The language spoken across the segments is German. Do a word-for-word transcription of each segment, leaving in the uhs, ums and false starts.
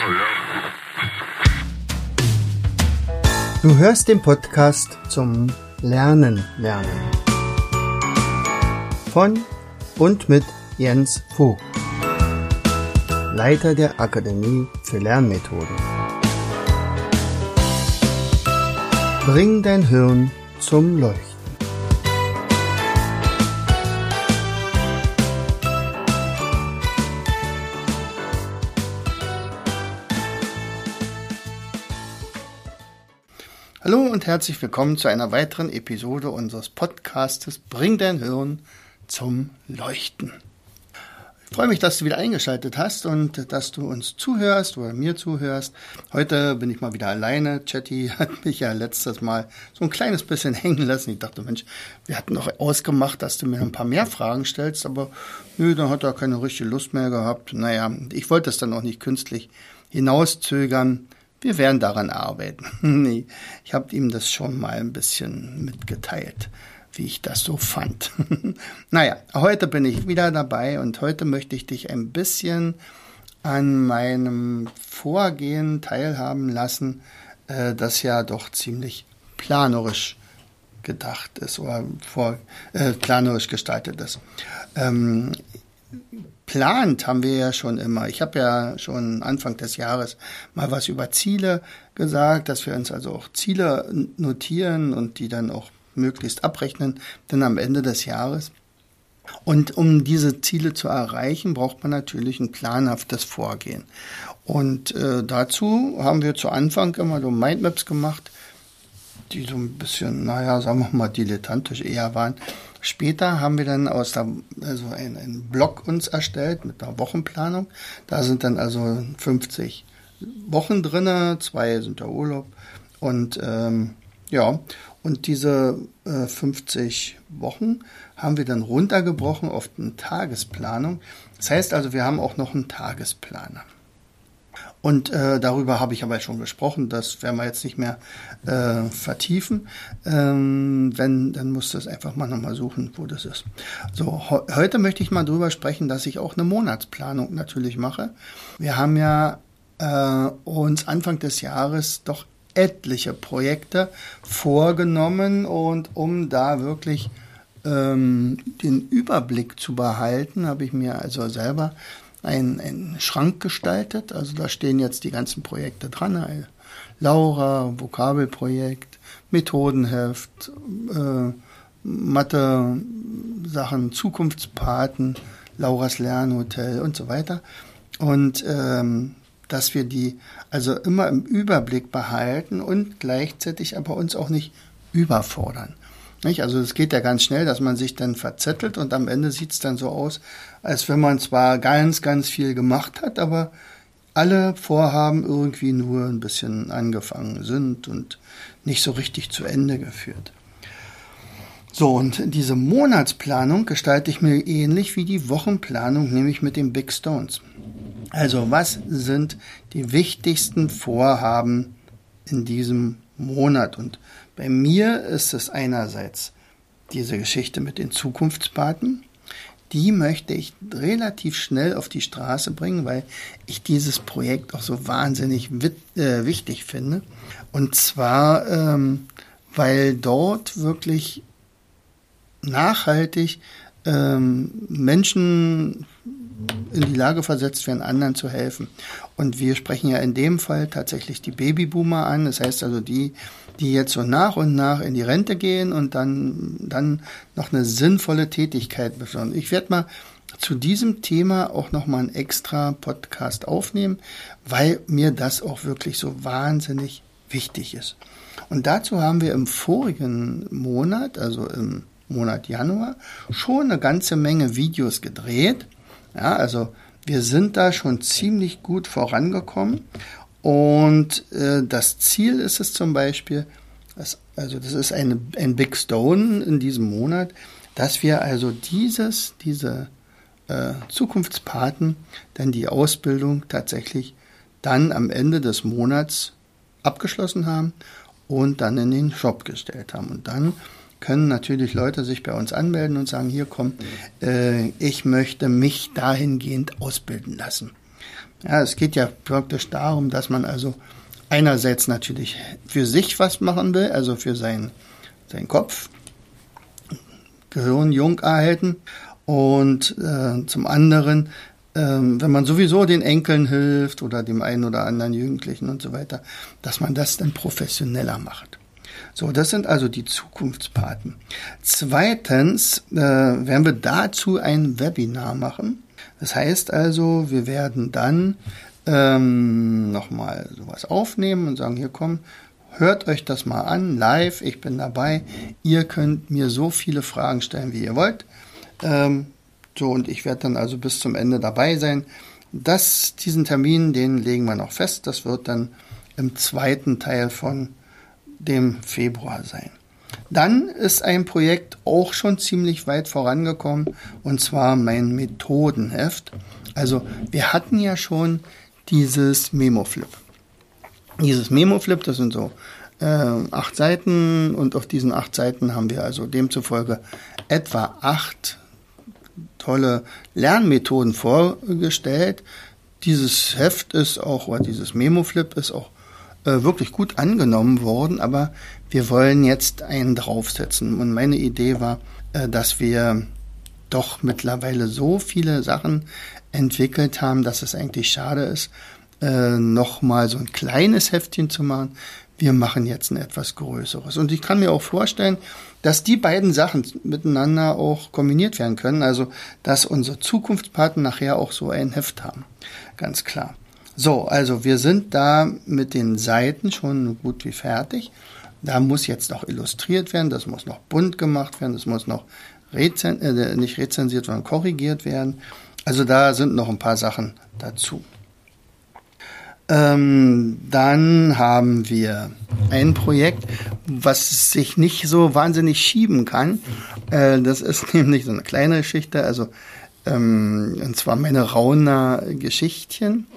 Du hörst den Podcast zum Lernen lernen von und mit Jens Vogt, Leiter der Akademie für Lernmethoden. Bring dein Hirn zum Leuchten. Hallo und herzlich willkommen zu einer weiteren Episode unseres Podcastes Bring dein Hirn zum Leuchten. Ich freue mich, dass du wieder eingeschaltet hast und dass du uns zuhörst oder mir zuhörst. Heute bin ich mal wieder alleine. Chatty hat mich ja letztes Mal so ein kleines bisschen hängen lassen. Ich dachte, Mensch, wir hatten doch ausgemacht, dass du mir ein paar mehr Fragen stellst, aber nö, dann hat er keine richtige Lust mehr gehabt. Naja, ich wollte es dann auch nicht künstlich hinauszögern. Wir werden daran arbeiten. Nee, ich habe ihm das schon mal ein bisschen mitgeteilt, wie ich das so fand. Naja, heute bin ich wieder dabei und heute möchte ich dich ein bisschen an meinem Vorgehen teilhaben lassen, äh, das ja doch ziemlich planerisch gedacht ist oder vor, äh, planerisch gestaltet ist. Ähm, Plant haben wir ja schon immer. Ich habe ja schon Anfang des Jahres mal was über Ziele gesagt, dass wir uns also auch Ziele notieren und die dann auch möglichst abrechnen, dann am Ende des Jahres. Und um diese Ziele zu erreichen, braucht man natürlich ein planhaftes Vorgehen. Und äh, dazu haben wir zu Anfang immer so Mindmaps gemacht, die so ein bisschen, naja, sagen wir mal, dilettantisch eher waren. Später haben wir dann aus der, also einen, einen Blog uns erstellt mit einer Wochenplanung. Da sind dann also fünfzig Wochen drinne, zwei sind der Urlaub. Und ähm, ja, und diese äh, fünfzig Wochen haben wir dann runtergebrochen auf eine Tagesplanung. Das heißt also, wir haben auch noch einen Tagesplaner. Und äh, darüber habe ich aber schon gesprochen, das werden wir jetzt nicht mehr äh, vertiefen. Ähm, wenn, dann musst du es einfach mal nochmal suchen, wo das ist. So, he- heute möchte ich mal drüber sprechen, dass ich auch eine Monatsplanung natürlich mache. Wir haben ja äh, uns Anfang des Jahres doch etliche Projekte vorgenommen und um da wirklich ähm, den Überblick zu behalten, habe ich mir also selber Ein, ein Schrank gestaltet, also da stehen jetzt die ganzen Projekte dran, Laura, Vokabelprojekt, Methodenheft, äh, Mathe-Sachen, Zukunftspaten, Lauras Lernhotel und so weiter. Und ähm, dass wir die also immer im Überblick behalten und gleichzeitig aber uns auch nicht überfordern. Nicht? Also es geht ja ganz schnell, dass man sich dann verzettelt und am Ende sieht es dann so aus, als wenn man zwar ganz, ganz viel gemacht hat, aber alle Vorhaben irgendwie nur ein bisschen angefangen sind und nicht so richtig zu Ende geführt. So, und diese Monatsplanung gestalte ich mir ähnlich wie die Wochenplanung, nämlich mit den Big Stones. Also was sind die wichtigsten Vorhaben in diesem Monat? Und bei mir ist es einerseits diese Geschichte mit den Zukunftspaten. Die möchte ich relativ schnell auf die Straße bringen, weil ich dieses Projekt auch so wahnsinnig wit- äh, wichtig finde. Und zwar, ähm, weil dort wirklich nachhaltig ähm, Menschen in die Lage versetzt werden, anderen zu helfen. Und wir sprechen ja in dem Fall tatsächlich die Babyboomer an. Das heißt also die, die jetzt so nach und nach in die Rente gehen und dann, dann noch eine sinnvolle Tätigkeit besorgen. Ich werde mal zu diesem Thema auch nochmal einen extra Podcast aufnehmen, weil mir das auch wirklich so wahnsinnig wichtig ist. Und dazu haben wir im vorigen Monat, also im Monat Januar, schon eine ganze Menge Videos gedreht. Ja, also wir sind da schon ziemlich gut vorangekommen und äh, das Ziel ist es zum Beispiel, dass, also das ist eine, ein Big Stone in diesem Monat, dass wir also dieses, diese äh, Zukunftspaten, dann die Ausbildung tatsächlich dann am Ende des Monats abgeschlossen haben und dann in den Shop gestellt haben. Und dann können natürlich Leute sich bei uns anmelden und sagen, hier komm, äh, ich möchte mich dahingehend ausbilden lassen. Ja, es geht ja praktisch darum, dass man also einerseits natürlich für sich was machen will, also für seinen, seinen Kopf, Gehirn jung erhalten und äh, zum anderen, äh, wenn man sowieso den Enkeln hilft oder dem einen oder anderen Jugendlichen und so weiter, dass man das dann professioneller macht. So, das sind also die Zukunftspaten. Zweitens äh, werden wir dazu ein Webinar machen. Das heißt also, wir werden dann ähm, nochmal sowas aufnehmen und sagen, hier komm, hört euch das mal an, live, ich bin dabei. Ihr könnt mir so viele Fragen stellen, wie ihr wollt. Ähm, so, und ich werde dann also bis zum Ende dabei sein. Das, diesen Termin, den legen wir noch fest. Das wird dann im zweiten Teil von dem Februar sein. Dann ist ein Projekt auch schon ziemlich weit vorangekommen, und zwar mein Methodenheft. Also wir hatten ja schon dieses Memoflip. Dieses Memoflip, das sind so äh, acht Seiten, und auf diesen acht Seiten haben wir also demzufolge etwa acht tolle Lernmethoden vorgestellt. Dieses Heft ist auch, oder dieses Memoflip ist auch äh, wirklich gut angenommen worden, aber wir wollen jetzt einen draufsetzen. Und meine Idee war, äh, dass wir doch mittlerweile so viele Sachen entwickelt haben, dass es eigentlich schade ist, äh, nochmal so ein kleines Heftchen zu machen. Wir machen jetzt ein etwas größeres. Und ich kann mir auch vorstellen, dass die beiden Sachen miteinander auch kombiniert werden können. Also, dass unsere Zukunftspaten nachher auch so ein Heft haben. Ganz klar. So, also wir sind da mit den Seiten schon gut wie fertig. Da muss jetzt noch illustriert werden, das muss noch bunt gemacht werden, das muss noch rezen- äh, nicht rezensiert, sondern korrigiert werden. Also da sind noch ein paar Sachen dazu. Ähm, dann haben wir ein Projekt, was sich nicht so wahnsinnig schieben kann. Äh, das ist nämlich so eine kleine Geschichte, also ähm, und zwar meine Rauner Geschichtchen.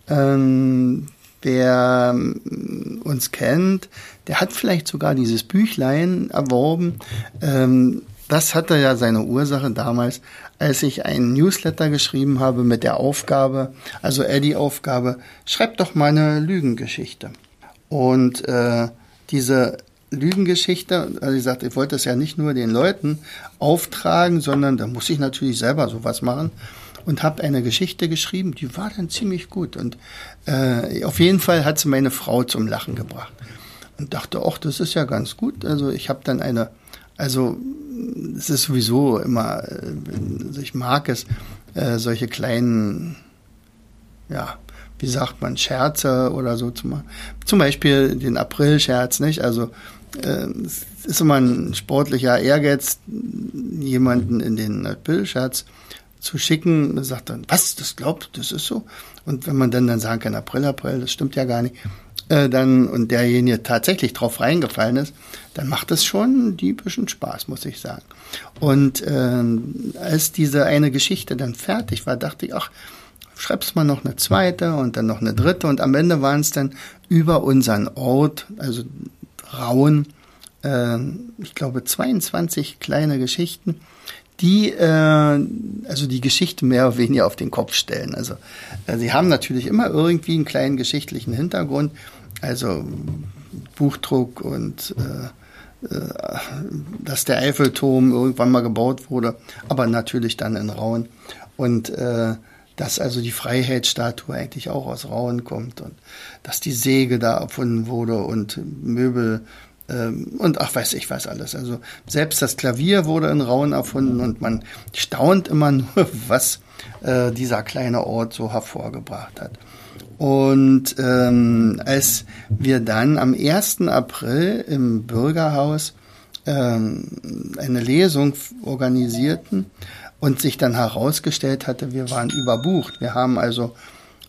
Ähm, wer uns kennt, der hat vielleicht sogar dieses Büchlein erworben. Ähm, das hatte ja seine Ursache damals, als ich einen Newsletter geschrieben habe mit der Aufgabe, also Eddie-Aufgabe, schreib doch mal eine Lügengeschichte. Und äh, diese Lügengeschichte, also ich sagte, ich wollte es ja nicht nur den Leuten auftragen, sondern da muss ich natürlich selber sowas machen. Und habe eine Geschichte geschrieben, die war dann ziemlich gut. Und äh, auf jeden Fall hat sie meine Frau zum Lachen gebracht. Und dachte, ach, das ist ja ganz gut. Also ich habe dann eine, also es ist sowieso immer, also ich mag es, äh, solche kleinen, ja, wie sagt man, Scherze oder so zu machen. Zum Beispiel den April-Scherz, nicht? Also äh, es ist immer ein sportlicher Ehrgeiz, jemanden in den April-Scherz zu schicken, sagt dann, was, das glaubt, das ist so? Und wenn man dann dann sagen kann, April, April, das stimmt ja gar nicht, äh, dann, und derjenige tatsächlich drauf reingefallen ist, dann macht es schon diebischen Spaß, muss ich sagen. Und äh, als diese eine Geschichte dann fertig war, dachte ich, ach, schreib's mal noch eine zweite und dann noch eine dritte, und am Ende waren es dann über unseren Ort, also Rauen, äh, ich glaube zweiundzwanzig kleine Geschichten, die äh, also die Geschichte mehr oder weniger auf den Kopf stellen. Also äh, sie haben natürlich immer irgendwie einen kleinen geschichtlichen Hintergrund, also Buchdruck und äh, äh, dass der Eiffelturm irgendwann mal gebaut wurde, aber natürlich dann in Rauen, und äh, dass also die Freiheitsstatue eigentlich auch aus Rauen kommt und dass die Säge da erfunden wurde und Möbel und ach, weiß ich was alles. Also selbst das Klavier wurde in Rauen erfunden, und man staunt immer nur, was äh, dieser kleine Ort so hervorgebracht hat. Und ähm, als wir dann am ersten April im Bürgerhaus ähm, eine Lesung organisierten und sich dann herausgestellt hatte, wir waren überbucht. Wir haben also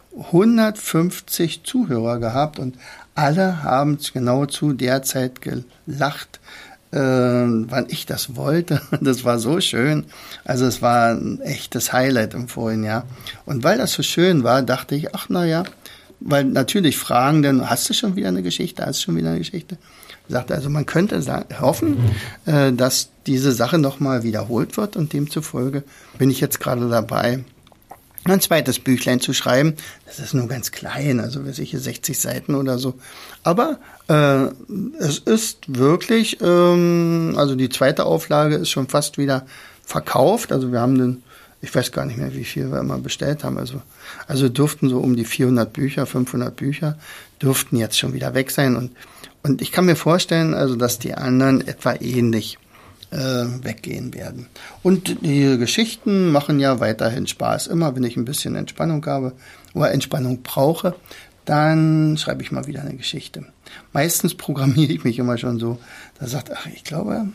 hundertfünfzig Zuhörer gehabt, und alle haben genau zu der Zeit gelacht, äh, wann ich das wollte. Das war so schön. Also es war ein echtes Highlight im vorigen Jahr. Und weil das so schön war, dachte ich, ach na ja, weil natürlich fragen dann, hast du schon wieder eine Geschichte, hast du schon wieder eine Geschichte? Ich sagte, also man könnte sagen, hoffen, äh, dass diese Sache nochmal wiederholt wird, und demzufolge bin ich jetzt gerade dabei, ein zweites Büchlein zu schreiben. Das ist nur ganz klein, also weiß ich, sechzig Seiten oder so. Aber äh, es ist wirklich, ähm, also die zweite Auflage ist schon fast wieder verkauft. Also wir haben den, ich weiß gar nicht mehr, wie viel wir immer bestellt haben. Also, also dürften so um die vierhundert Bücher, fünfhundert Bücher, dürften jetzt schon wieder weg sein. Und, und ich kann mir vorstellen, also dass die anderen etwa ähnlich äh, weggehen werden. Und die Geschichten machen ja weiterhin Spaß. Immer wenn ich ein bisschen Entspannung habe oder Entspannung brauche, dann schreibe ich mal wieder eine Geschichte. Meistens programmiere ich mich immer schon so, da sagt, ach, ich glaube,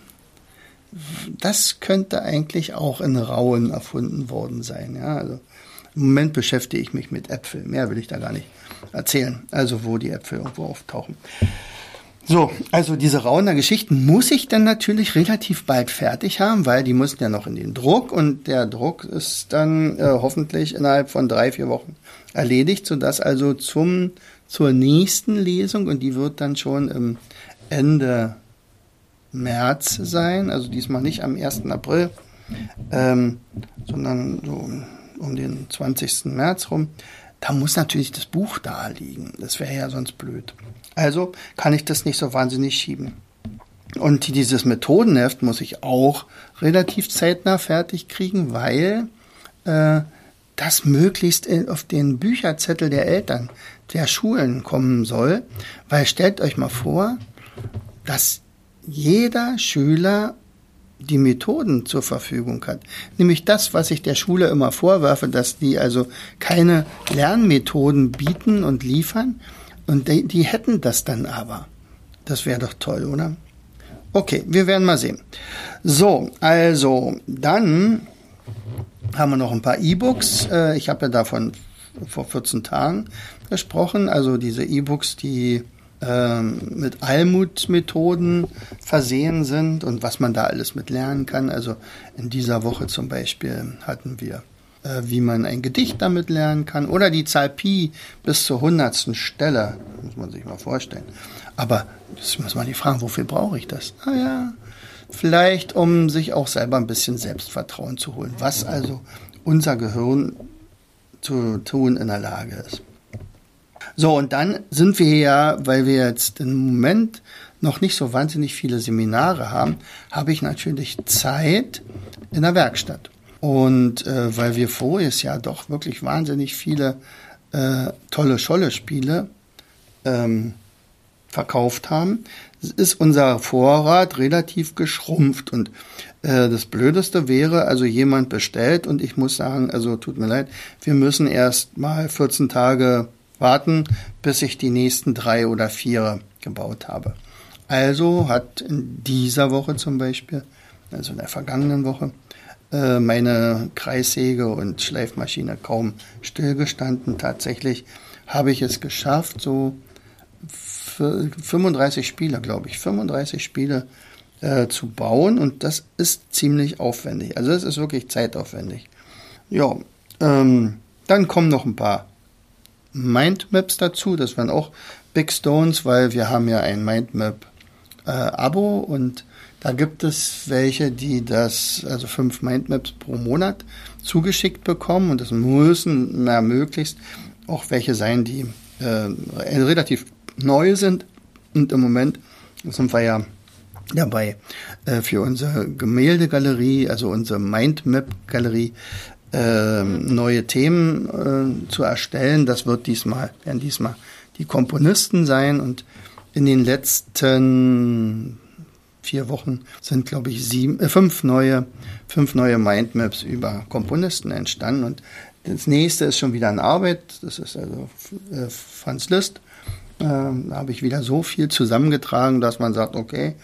das könnte eigentlich auch in Rauen erfunden worden sein. Ja, also im Moment beschäftige ich mich mit Äpfeln. Mehr will ich da gar nicht erzählen. Also wo die Äpfel irgendwo auftauchen. So, also diese Rauner Geschichten muss ich dann natürlich relativ bald fertig haben, weil die müssen ja noch in den Druck und der Druck ist dann äh, hoffentlich innerhalb von drei, vier Wochen erledigt, sodass also zum zur nächsten Lesung, und die wird dann schon im Ende März sein, also diesmal nicht am ersten April, ähm, sondern so um den zwanzigsten März rum, da muss natürlich das Buch da liegen. Das wäre ja sonst blöd. Also kann ich das nicht so wahnsinnig schieben. Und dieses Methodenheft muss ich auch relativ zeitnah fertig kriegen, weil äh, das möglichst auf den Bücherzettel der Eltern, der Schulen kommen soll. Weil stellt euch mal vor, dass jeder Schüler die Methoden zur Verfügung hat. Nämlich das, was ich der Schule immer vorwerfe, dass die also keine Lernmethoden bieten und liefern. Und die, die hätten das dann aber. Das wäre doch toll, oder? Okay, wir werden mal sehen. So, also dann haben wir noch ein paar E-Books. Ich habe ja davon vor vierzehn Tagen gesprochen. Also diese E-Books, die ähm, mit Almut-Methoden versehen sind und was man da alles mit lernen kann. Also in dieser Woche zum Beispiel hatten wir, äh, wie man ein Gedicht damit lernen kann. Oder die Zahl Pi bis zur hundertsten Stelle. Muss man sich mal vorstellen. Aber das muss man nicht fragen, wofür brauche ich das? Ah ja, vielleicht um sich auch selber ein bisschen Selbstvertrauen zu holen. Was also unser Gehirn zu tun in der Lage ist. So, und dann sind wir ja, weil wir jetzt im Moment noch nicht so wahnsinnig viele Seminare haben, habe ich natürlich Zeit in der Werkstatt. Und äh, weil wir voriges Jahr doch wirklich wahnsinnig viele äh, tolle Scholle-Spiele ähm, verkauft haben, ist unser Vorrat relativ geschrumpft. Und äh, das Blödeste wäre, also jemand bestellt und ich muss sagen, also tut mir leid, wir müssen erst mal vierzehn Tage warten, bis ich die nächsten drei oder vier gebaut habe. Also hat in dieser Woche zum Beispiel, also in der vergangenen Woche, äh, meine Kreissäge und Schleifmaschine kaum stillgestanden. Tatsächlich habe ich es geschafft, so fünfunddreißig Spiele, glaube ich, fünfunddreißig Spiele äh, zu bauen, und das ist ziemlich aufwendig. Also es ist wirklich zeitaufwendig. Ja, ähm, dann kommen noch ein paar Mindmaps dazu. Das waren auch Big Stones, weil wir haben ja ein Mindmap-Abo äh, und da gibt es welche, die das, also fünf Mindmaps pro Monat zugeschickt bekommen, und das müssen na, möglichst auch welche sein, die äh, relativ neu sind, und im Moment sind wir ja dabei, äh, für unsere Gemäldegalerie, also unsere Mindmap-Galerie, äh, neue Themen äh, zu erstellen. Das wird diesmal, werden diesmal die Komponisten sein, und in den letzten vier Wochen sind, glaube ich, sieben, äh, fünf neue, fünf neue Mindmaps über Komponisten entstanden, und das nächste ist schon wieder in Arbeit. Das ist also äh, Franz Liszt. Ähm, da habe ich wieder so viel zusammengetragen, dass man sagt, okay,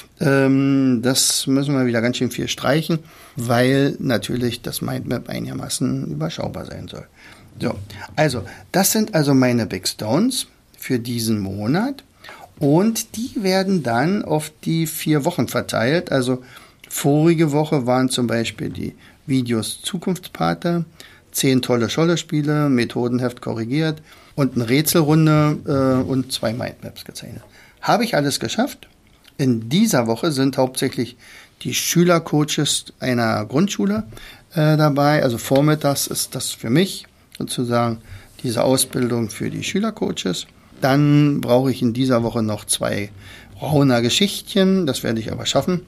ähm, das müssen wir wieder ganz schön viel streichen, weil natürlich das Mindmap einigermaßen überschaubar sein soll. So, also das sind also meine Big Stones für diesen Monat, und die werden dann auf die vier Wochen verteilt. Also vorige Woche waren zum Beispiel die Videos Zukunftspate, zehn tolle Scholle-Spiele, Methodenheft korrigiert und eine Rätselrunde äh, und zwei Mindmaps gezeichnet. Habe ich alles geschafft. In dieser Woche sind hauptsächlich die Schülercoaches einer Grundschule äh, dabei. Also vormittags ist das für mich sozusagen diese Ausbildung für die Schülercoaches. Dann brauche ich in dieser Woche noch zwei Rauner Geschichtchen, das werde ich aber schaffen.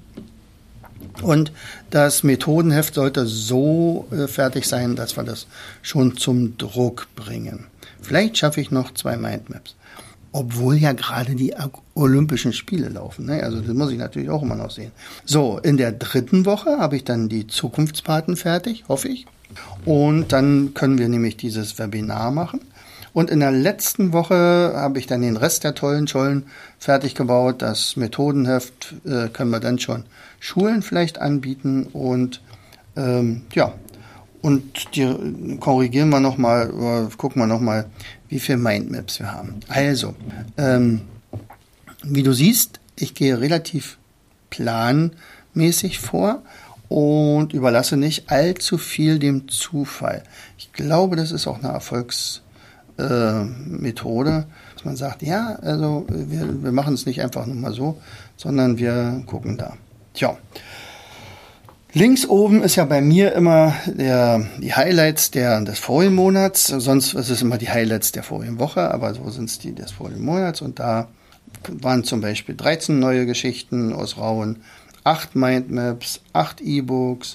Und das Methodenheft sollte so äh, fertig sein, dass wir das schon zum Druck bringen. Vielleicht schaffe ich noch zwei Mindmaps. Obwohl ja gerade die Olympischen Spiele laufen. Ne? Also das muss ich natürlich auch immer noch sehen. So, in der dritten Woche habe ich dann die Zukunftspaten fertig, hoffe ich. Und dann können wir nämlich dieses Webinar machen. Und in der letzten Woche habe ich dann den Rest der tollen Schollen fertig gebaut. Das Methodenheft äh, können wir dann schon Schulen vielleicht anbieten. Und ähm, ja, und die korrigieren wir nochmal, äh, gucken wir nochmal, wie viele Mindmaps wir haben. Also, ähm, wie du siehst, ich gehe relativ planmäßig vor und überlasse nicht allzu viel dem Zufall. Ich glaube, das ist auch eine Erfolgsmethode, äh, dass man sagt, ja, also wir, wir machen es nicht einfach nur mal so, sondern wir gucken da. Tja. Links oben ist ja bei mir immer der, die Highlights der, des vorigen Monats. Sonst ist es immer die Highlights der vorigen Woche, aber so sind es die des vorigen Monats. Und da waren zum Beispiel dreizehn neue Geschichten aus Rauen, acht Mindmaps, acht E-Books,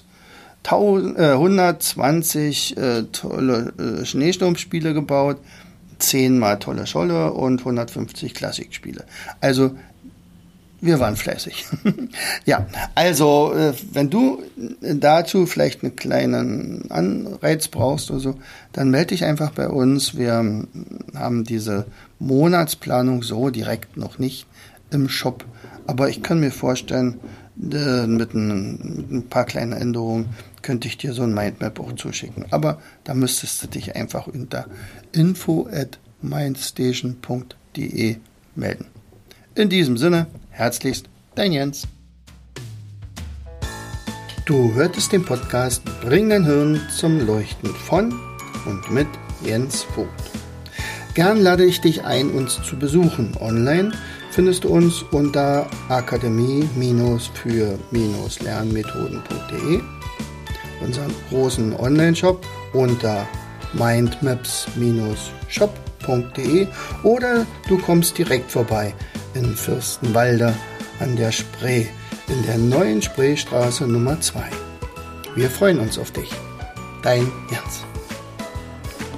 hundertzwanzig äh, tolle äh, Schneesturmspiele gebaut, zehn mal tolle Scholle und hundertfünfzig Klassikspiele. Also wir waren fleißig. Ja, also äh, wenn du dazu vielleicht einen kleinen Anreiz brauchst oder so, dann melde dich einfach bei uns. Wir haben diese Monatsplanung so direkt noch nicht im Shop, aber ich kann mir vorstellen, äh, mit, ein, mit ein paar kleinen Änderungen könnte ich dir so ein Mindmap auch zuschicken. Aber da müsstest du dich einfach unter info at mindstation punkt de melden. In diesem Sinne, herzlichst, dein Jens. Du hörtest den Podcast Bring dein Hirn zum Leuchten von und mit Jens Vogt. Gern lade ich dich ein, uns zu besuchen. Online findest du uns unter akademie für lernmethoden punkt de, unseren großen Online-Shop unter mindmaps shop punkt de oder du kommst direkt vorbei in Fürstenwalde an der Spree, in der neuen Spreestraße Nummer zwei. Wir freuen uns auf dich. Dein Jens.